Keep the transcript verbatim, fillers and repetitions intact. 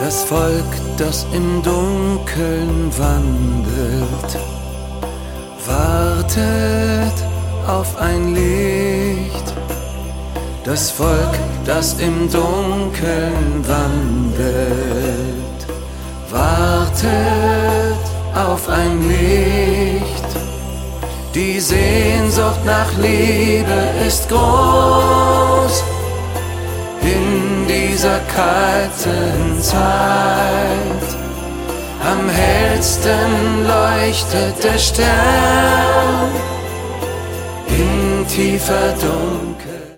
Das Volk, das im Dunkeln wandelt, wartet auf ein Licht. Das Volk, das im Dunkeln wandelt, wartet auf ein Licht. Die Sehnsucht nach Liebe ist groß in dieser kalten Zeit. Am hellsten leuchtet der Stern in tiefer Dunkelheit.